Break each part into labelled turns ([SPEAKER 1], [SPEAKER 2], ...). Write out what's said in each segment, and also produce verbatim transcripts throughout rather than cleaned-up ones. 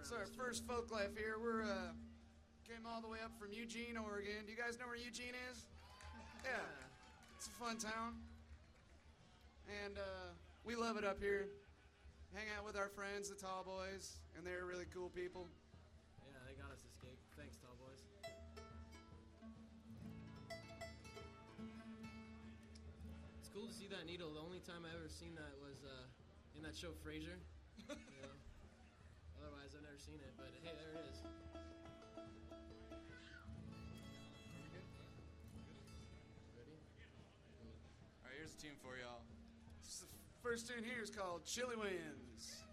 [SPEAKER 1] It's our first folk life here. We're uh, came all the way up from Eugene, Oregon. Do you guys know where Eugene is? Yeah, it's a fun town, and uh, we love it up here. Hang out with our friends, the Tall Boys, and they're really cool people.
[SPEAKER 2] Yeah, they got us this gig. Thanks, Tall Boys. It's cool to see that needle. The only time I ever seen that was uh, in that show Frasier. You know? Otherwise, I've never seen it, but hey, there it is. Ready?
[SPEAKER 3] All right, here's a tune for y'all.
[SPEAKER 1] The first tune here is called Chilly Winds.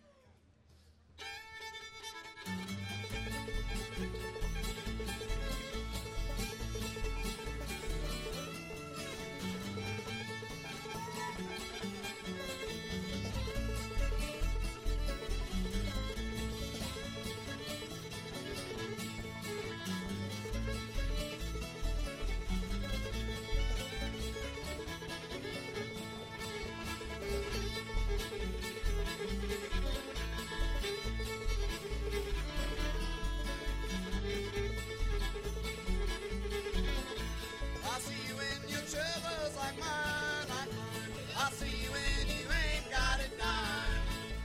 [SPEAKER 4] Like mine, like mine. I'll see you when you ain't got a dime.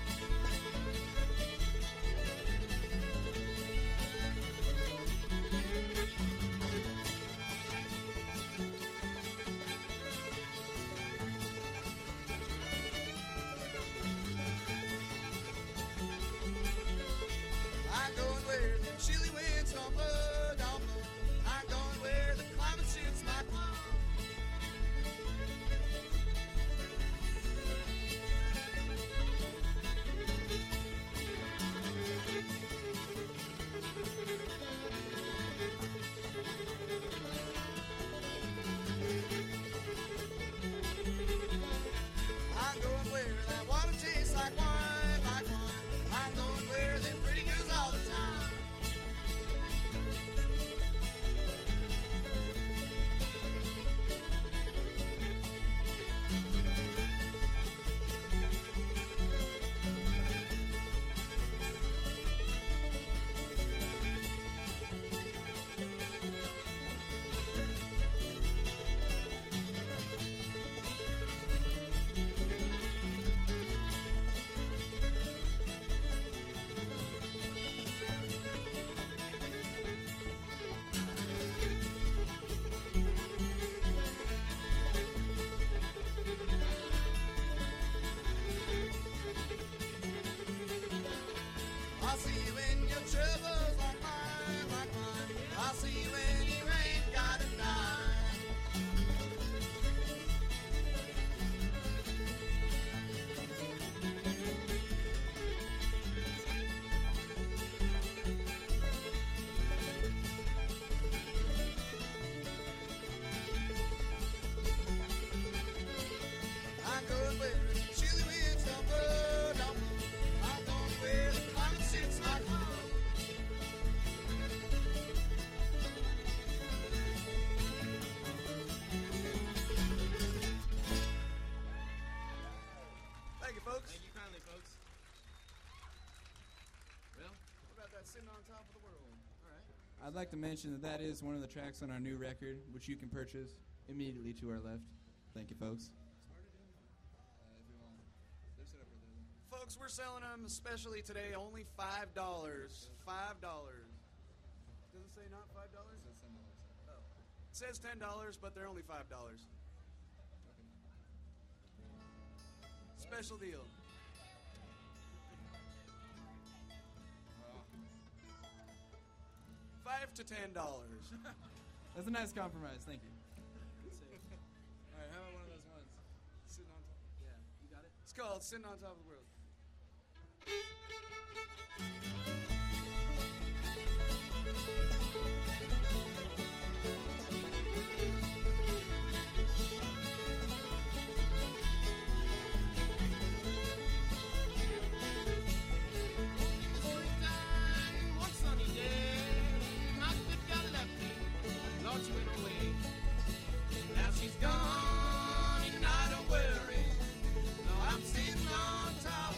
[SPEAKER 4] I'm going where the chilly winds don't blow, don't blow. I'm going where the climate suits my clothes. I'm going where that water tastes like wine, like wine. I'm going where they're pretty girls all the time. I'll see you in your troubles like mine, like mine. I'll see you when you ain't got a dime. I'm going where the chilly winds don't blow, don't blow. I'm going where the climate suits my clothes.
[SPEAKER 1] Thank you, folks.
[SPEAKER 2] Thank you kindly, folks. Well,
[SPEAKER 1] What about that sitting on top of the world?
[SPEAKER 2] all right.
[SPEAKER 3] I'd like to mention that that is one of the tracks on our new record, which you can purchase immediately to our left. Thank you, folks.
[SPEAKER 1] Folks, we're selling them especially today only five dollars. Five dollars. Does it say not five dollars? It says ten dollars. Oh. It says ten dollars, but they're only five dollars. Special deal. Five to ten dollars.
[SPEAKER 3] That's a nice compromise. Thank you.
[SPEAKER 2] Good save.
[SPEAKER 3] All right, how about one of those ones?
[SPEAKER 1] Sitting on top.
[SPEAKER 2] Yeah, you got it?
[SPEAKER 1] It's called Sitting on Top of the World.
[SPEAKER 2] Springtime, one sunny day, my good girl left me, thought she went away. Now she's gone, and I don't worry. No, I'm sitting on top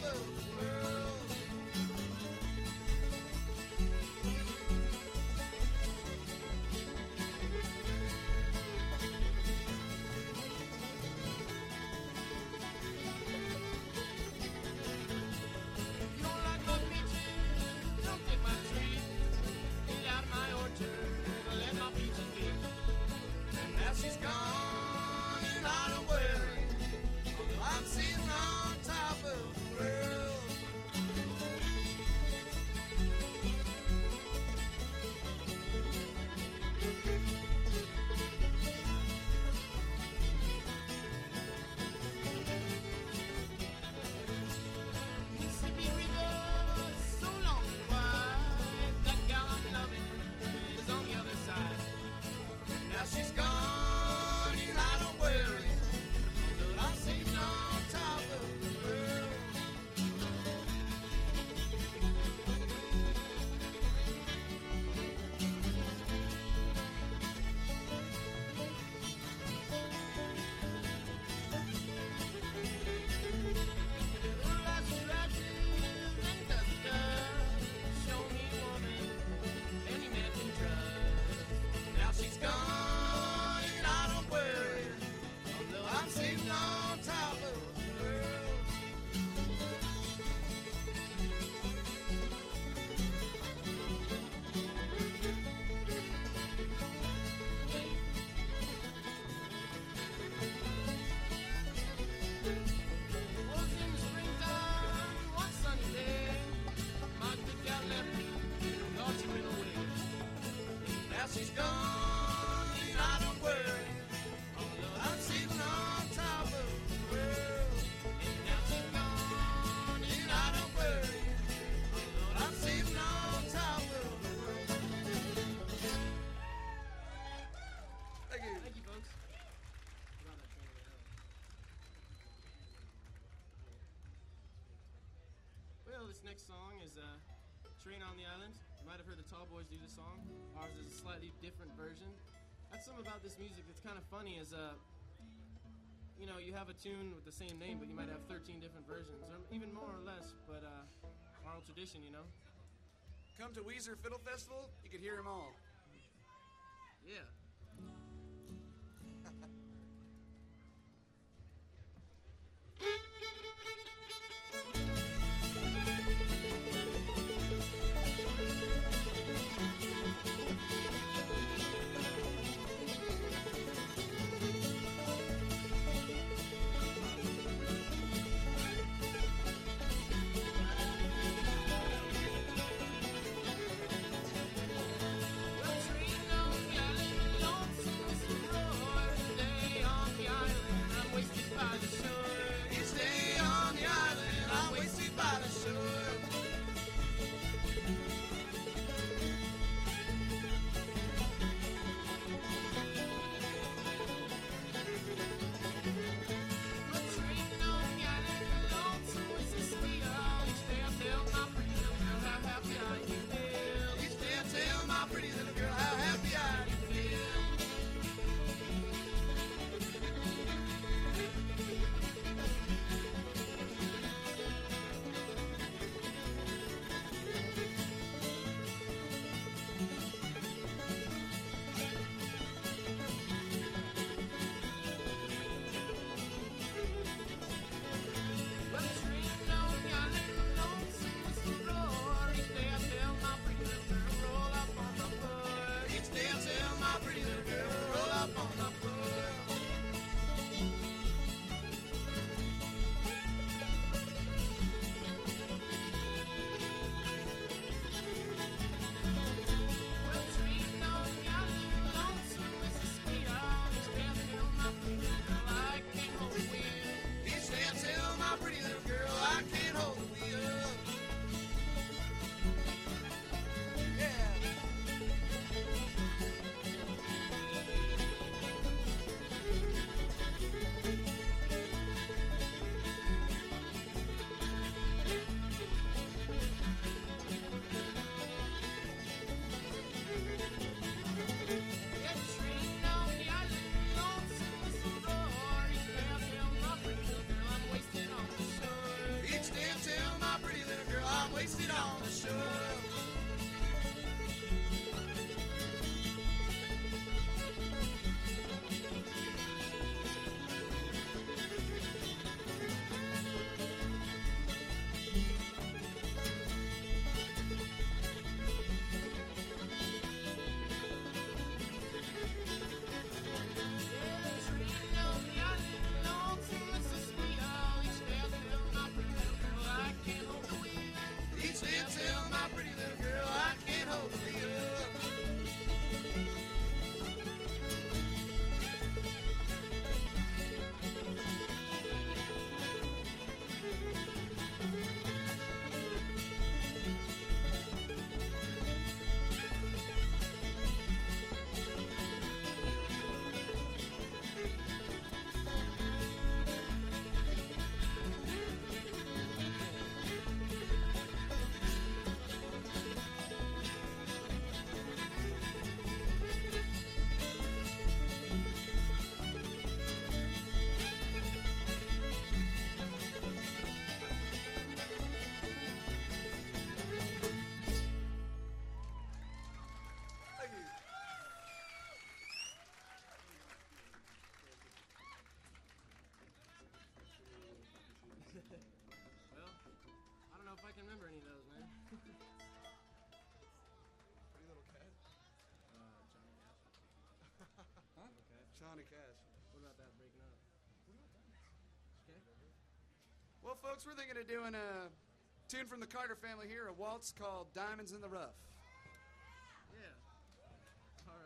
[SPEAKER 4] now she's gone, and I don't worry. I'm sitting on top of the world, and now she's gone, and I don't worry. I'm sitting on top of the world.
[SPEAKER 1] Thank you.
[SPEAKER 2] Thank you, folks. Forgot that train over there. Well, this next song is uh, Train on the Island. You might have heard the Tall Boys do this song. Ours is a slightly different version. That's something about this music that's kind of funny is, uh, you know, you have a tune with the same name, but you might have thirteen different versions, or even more or less, but uh, oral tradition, you know?
[SPEAKER 1] Come to Weezer Fiddle Festival, you could hear them all.
[SPEAKER 2] Yeah.
[SPEAKER 4] Each day on the island, I'm wasted by the shore. Each day I tell my pretty little girl how happy I feel. Each day I tell my pretty little girl, roll up on the floor. Each day I tell my pretty little girl I can't hold the wheel. Yeah. Each day I tell my pretty little girl I'm wasted on the shore. Each day I tell my pretty little girl I can't hold the wheel. Thank you.
[SPEAKER 2] Well, I don't know if I can remember any of those, man.
[SPEAKER 1] Pretty little cat.
[SPEAKER 2] Uh, Johnny Cash.
[SPEAKER 1] Huh? Johnny Cash.
[SPEAKER 2] What about that breaking up? Okay.
[SPEAKER 1] Well, folks, we're thinking of doing a tune from the Carter family here, a waltz called Diamonds in the Rough.
[SPEAKER 2] Yeah. All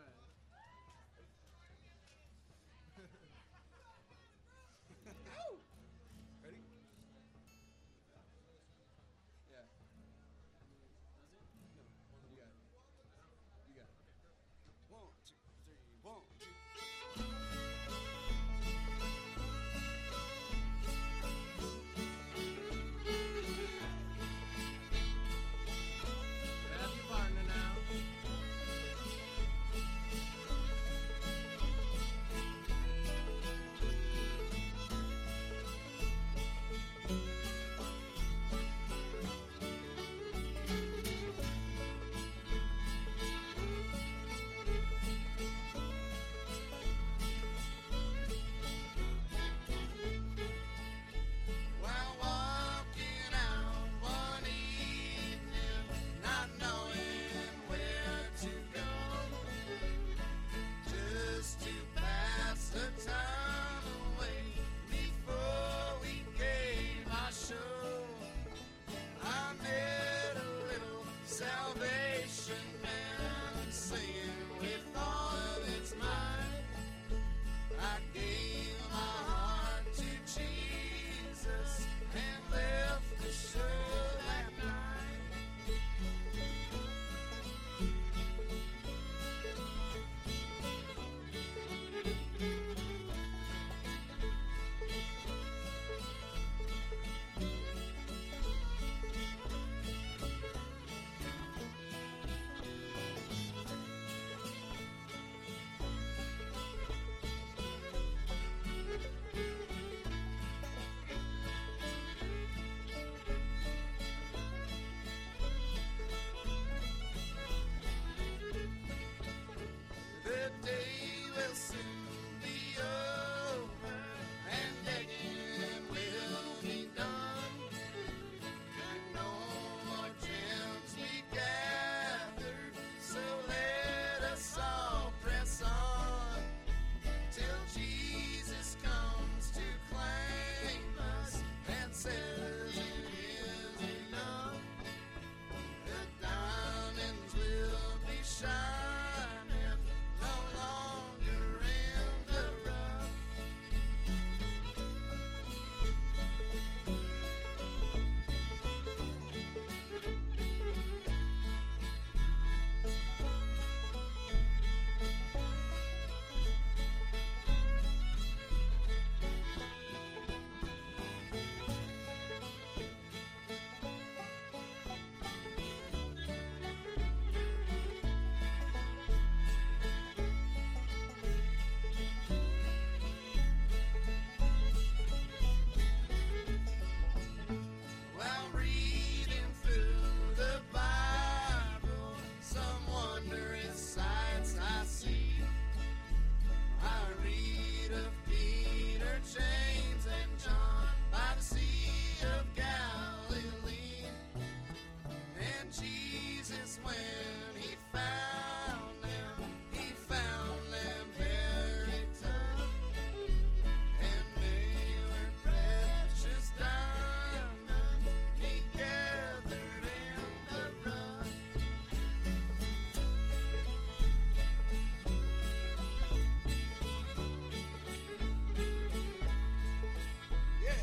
[SPEAKER 1] when he found them, he found them very tough. And they were precious diamonds he gathered in the rough. Yeah.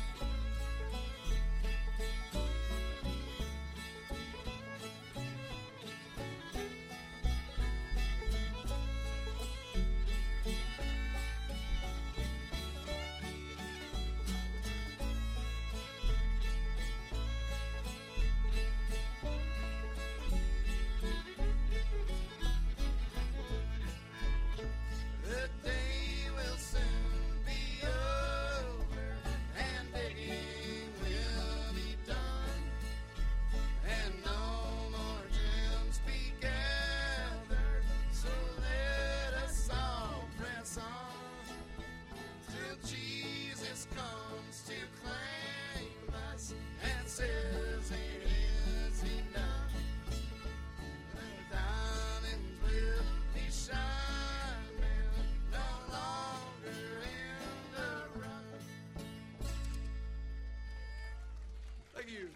[SPEAKER 1] The day will soon be over, and digging will be done, and no more gems be gathered. So let us all press on till Jesus comes to claim us and says it is enough. The diamonds will be shining no longer in the rough. Thank you.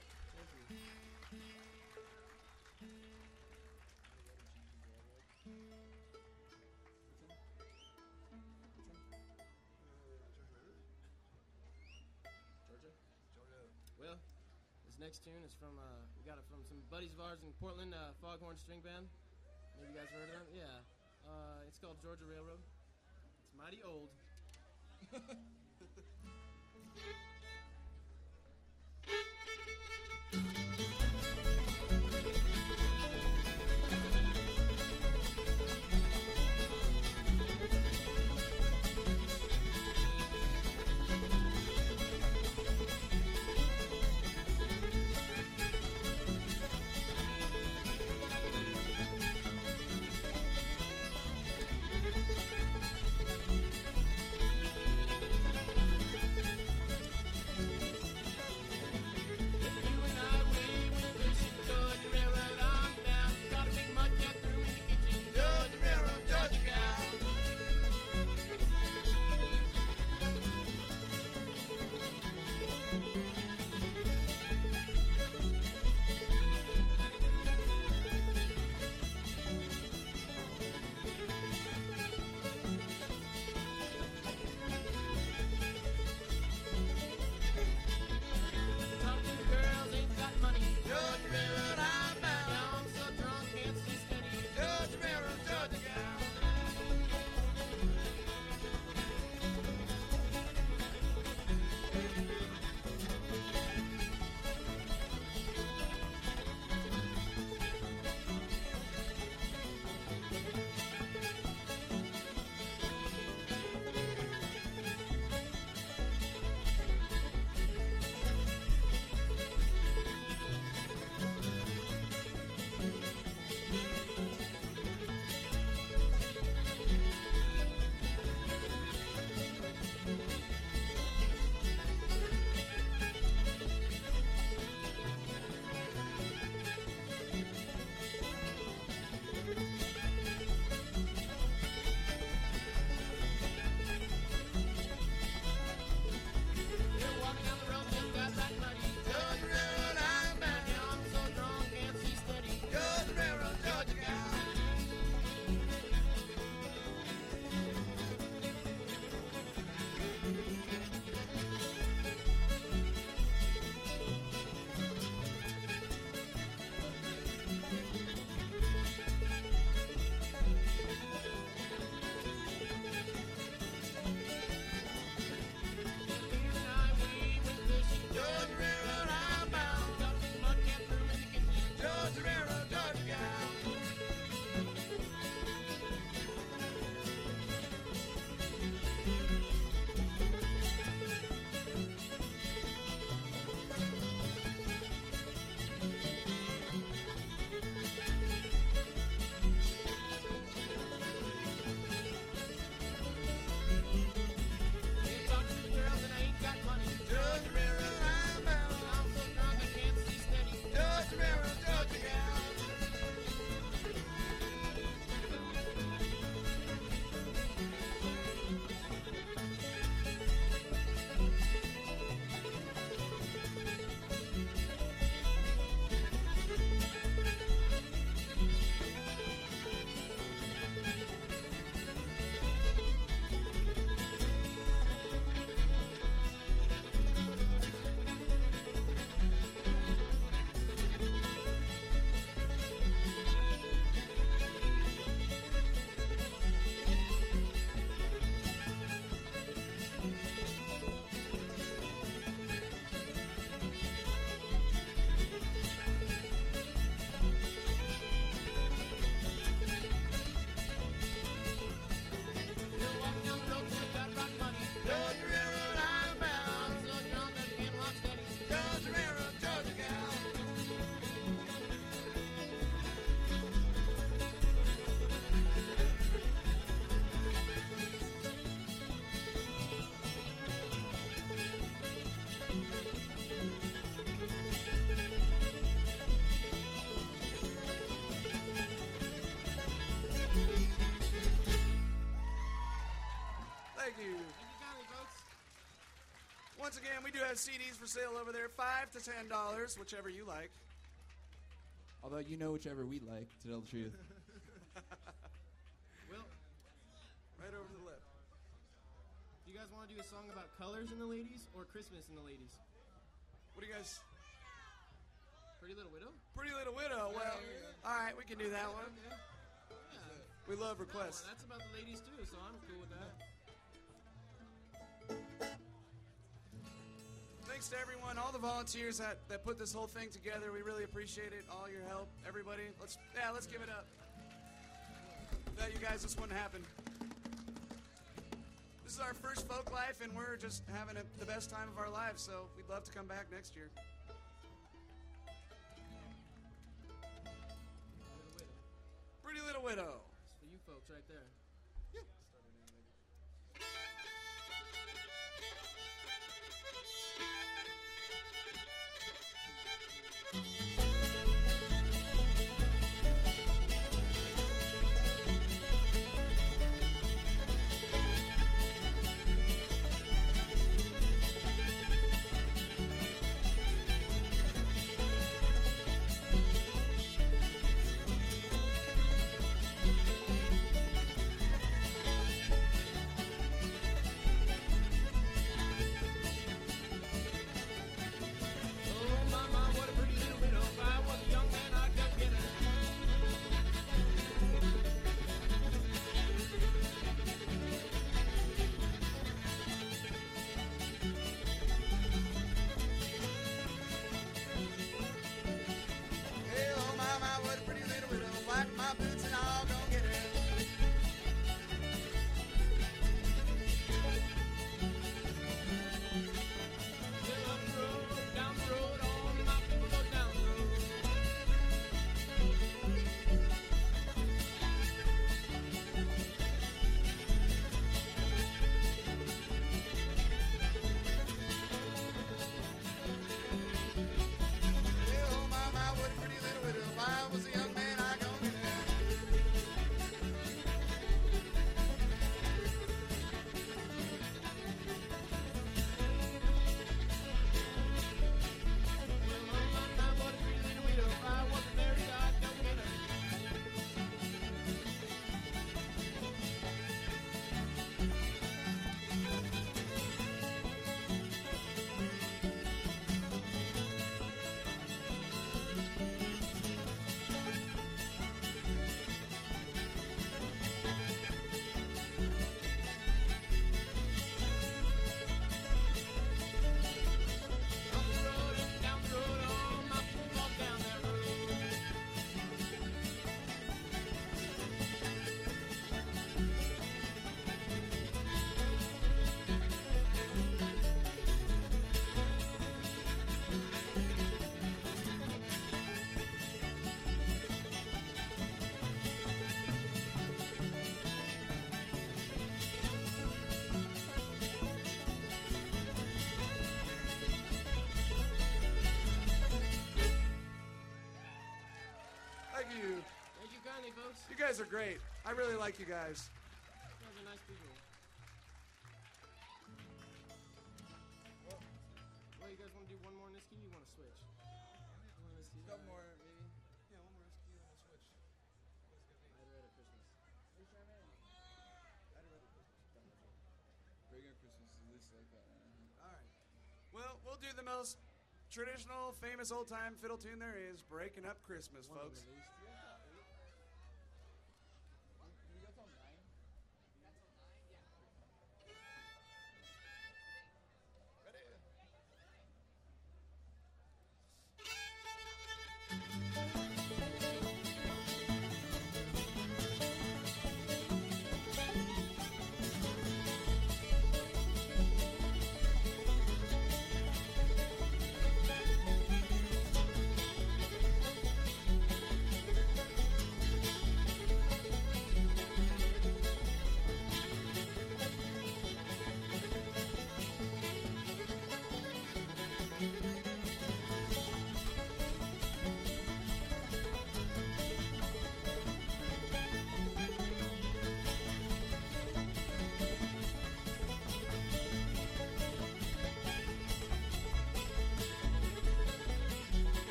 [SPEAKER 2] Well, this next tune is from, uh, we got it from some buddies of ours in Portland, uh, Foghorn String Band. Maybe you guys heard of them? Yeah. Uh, it's called Georgia Railroad. It's mighty old.
[SPEAKER 1] we do have C Ds for sale over there, five to ten dollars, whichever you like.
[SPEAKER 3] Although you know whichever we like, to tell the truth.
[SPEAKER 2] Will,
[SPEAKER 1] Right over to the left.
[SPEAKER 2] do you guys want to do a song about colors in the ladies or Christmas in the ladies?
[SPEAKER 1] What do you guys?
[SPEAKER 2] Pretty Little Widow?
[SPEAKER 1] Pretty Little Widow. Well, all right, we can do that one.
[SPEAKER 2] Yeah.
[SPEAKER 1] We love
[SPEAKER 2] Well,
[SPEAKER 1] requests.
[SPEAKER 2] that's about the ladies too, so I'm cool with that.
[SPEAKER 1] Thanks to everyone, all the volunteers that, that put this whole thing together. We really appreciate it. All your help, everybody. Let's yeah, let's give it up. Without you guys, this wouldn't happen. This is our first Folk Life, and we're just having a, the best time of our lives. So we'd love to come back next year. Pretty Little Widow.
[SPEAKER 2] It's for you folks right there.
[SPEAKER 1] Hey, oh my, my, what a pretty little widow. Wipe my boots and I'll go get her.
[SPEAKER 2] Well, up the road, down the road, all my people go down the road.
[SPEAKER 1] Hey, oh my, my, what a pretty little widow. If I was a young man, I'd go get her.
[SPEAKER 2] Well, oh my, my, what a pretty little widow. If I wasn't married, I'd go get her. Up the road and down the road, all my people walk down that road.
[SPEAKER 1] Thank you.
[SPEAKER 2] Thank you kindly, folks.
[SPEAKER 1] You guys are great. I really like you guys.
[SPEAKER 2] You guys are nice people. Well, well, you guys want to do one more in this key? You want to switch? One in this key?
[SPEAKER 3] Couple more, maybe.
[SPEAKER 1] Yeah, one more rescue and we'll switch.
[SPEAKER 2] I'd rather Christmas.
[SPEAKER 3] Regular Christmas is this like that.
[SPEAKER 1] All right. Well, we'll do the most traditional, famous old-time fiddle tune there is, Breaking Up Christmas,
[SPEAKER 2] One of
[SPEAKER 1] folks.
[SPEAKER 2] them at least.
[SPEAKER 4] Thank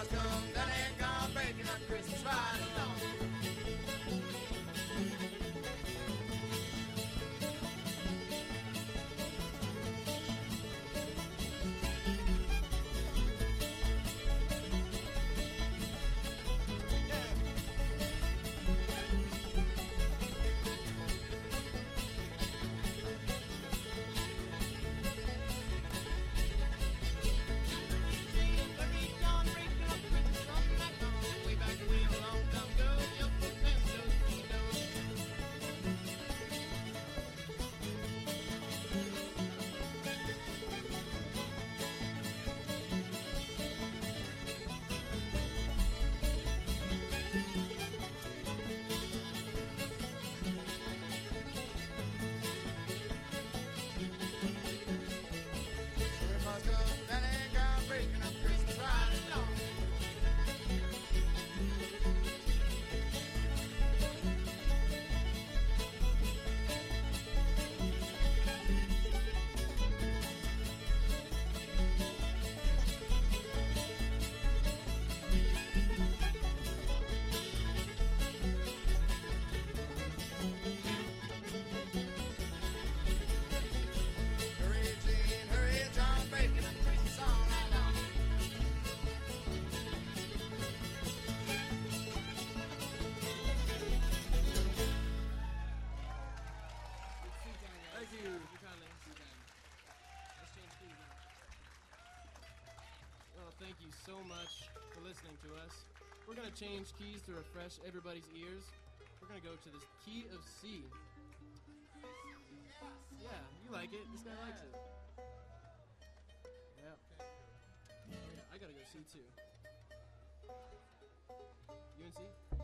[SPEAKER 4] Christmas come, done and gone, breaking up Christmas right along.
[SPEAKER 2] Thank you so much for listening to us. We're going to change keys to refresh everybody's ears. We're going to go to the key of C. Yeah, you like it. This guy likes it. Yeah. Yeah, I got to go C too. You in C?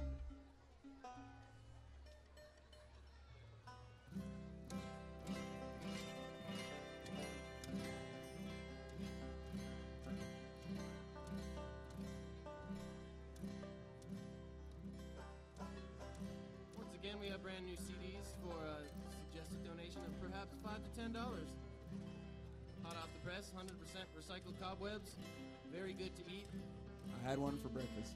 [SPEAKER 2] Again, we have brand new C Ds for a suggested donation of perhaps five to ten dollars. Hot off the press, one hundred percent recycled cobwebs, very good to eat.
[SPEAKER 3] I had one for breakfast.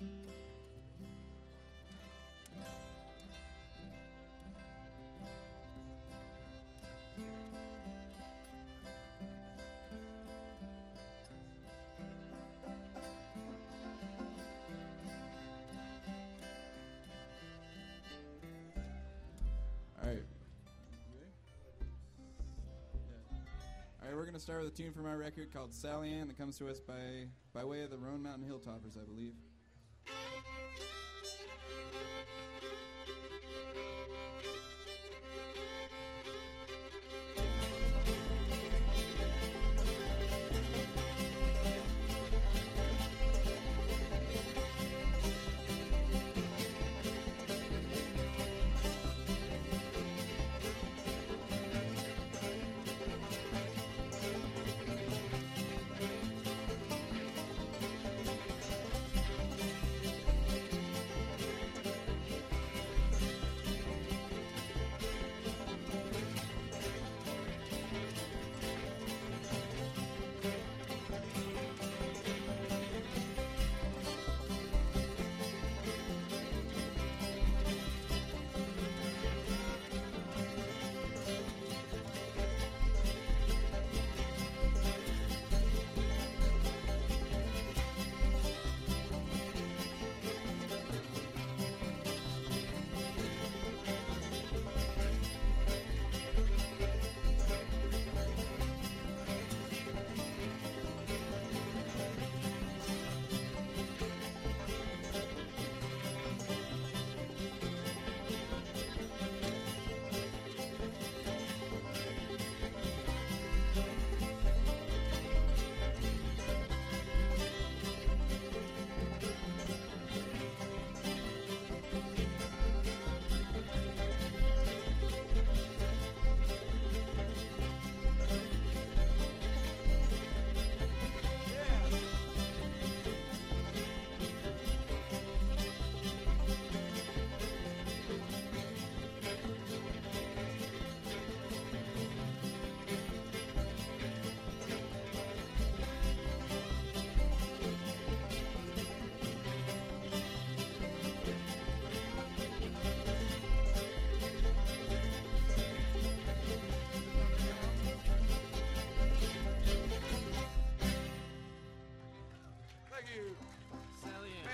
[SPEAKER 3] All right. All right, we're gonna start with a tune from our record called Sally Ann that comes to us by by way of the Roan Mountain Hilltoppers, I believe.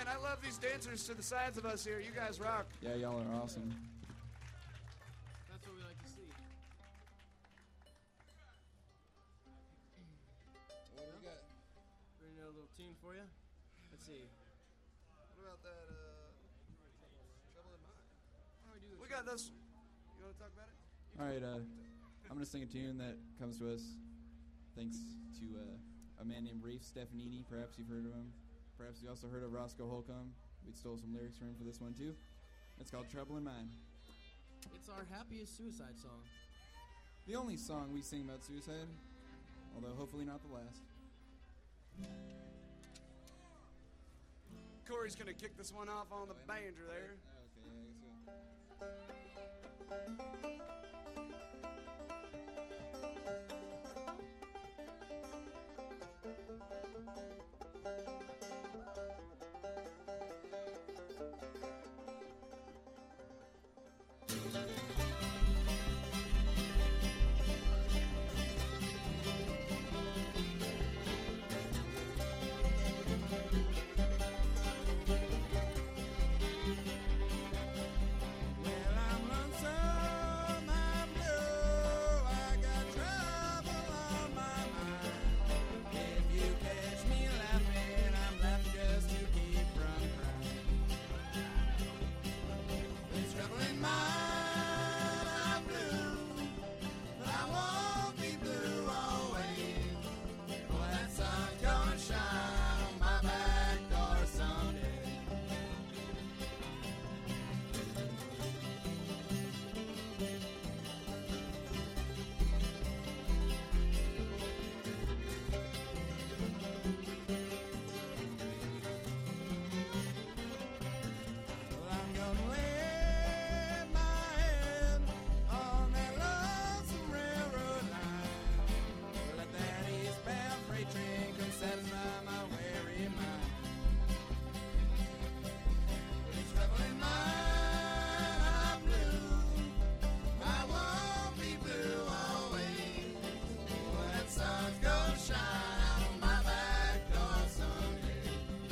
[SPEAKER 1] man, I love these dancers to the sides of us here. You guys rock.
[SPEAKER 3] Yeah, y'all are awesome.
[SPEAKER 2] That's what we like to see.
[SPEAKER 3] What do we got?
[SPEAKER 2] Bring a little tune for you. Let's see.
[SPEAKER 1] What about that, uh, Trouble in Mind?
[SPEAKER 2] Why don't we do the
[SPEAKER 1] We got this. You want to talk about it?
[SPEAKER 3] All right, uh, I'm gonna sing a tune that comes to us thanks to uh, a man named Rafe Stefanini. Perhaps you've heard of him. Perhaps you also heard of Roscoe Holcomb. We stole some lyrics from him for this one too. It's called Trouble in Mind.
[SPEAKER 2] It's our happiest suicide song.
[SPEAKER 3] The only song we sing about suicide, although hopefully not the last.
[SPEAKER 1] Corey's going to kick this one off on the banjo there.
[SPEAKER 3] Okay, yeah, I guess so.
[SPEAKER 4] Well, I'm lonesome, I'm blue, I got trouble on my mind. If you catch me laughing, I'm laughing just to keep from crying. There's trouble in mind, I'm blue, but I won't be blue always. Boy, that sun's gonna shine on my back door someday. Well, I'm gonna lay my head on that lonesome railroad line. Let that eastbound freight train come satisfy my weary mind. It's trouble in mind, I'm blue. I won't be blue always. Well, that sun's gonna shine out on my back door someday.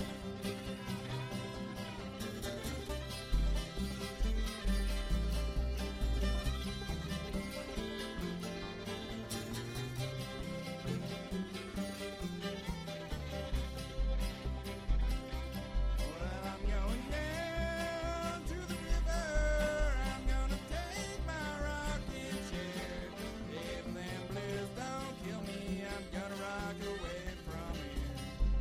[SPEAKER 4] Well, I'm going down to the river. I'm gonna take my rocking chair. If them blues don't kill me, I'm gonna rock away from here.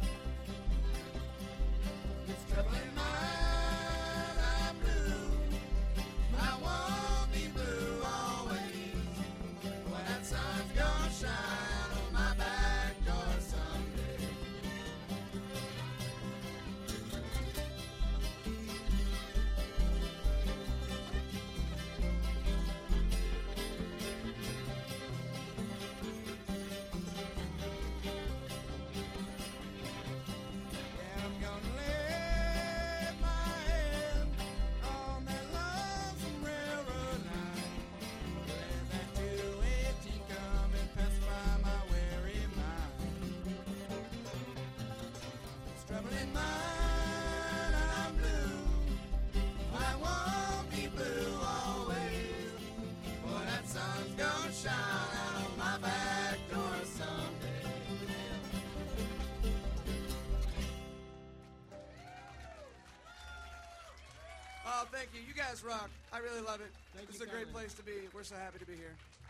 [SPEAKER 4] It's trouble in mind, I'm blue. I won't be blue always. When that sun's gonna shine on my back door someday. Yeah, I'm gonna lay my head on that lonesome railroad line. Let that two eighteen come and pacify my weary mind. It's trouble in mind, I'm blue. I won't be blue always. Boy, that sun's gonna shine out on my back door someday.
[SPEAKER 1] Oh, thank you. You guys rock. I really love it.
[SPEAKER 2] Thank
[SPEAKER 1] This
[SPEAKER 2] you
[SPEAKER 1] is a great
[SPEAKER 2] kindly.
[SPEAKER 1] place to be. We're so happy to be here.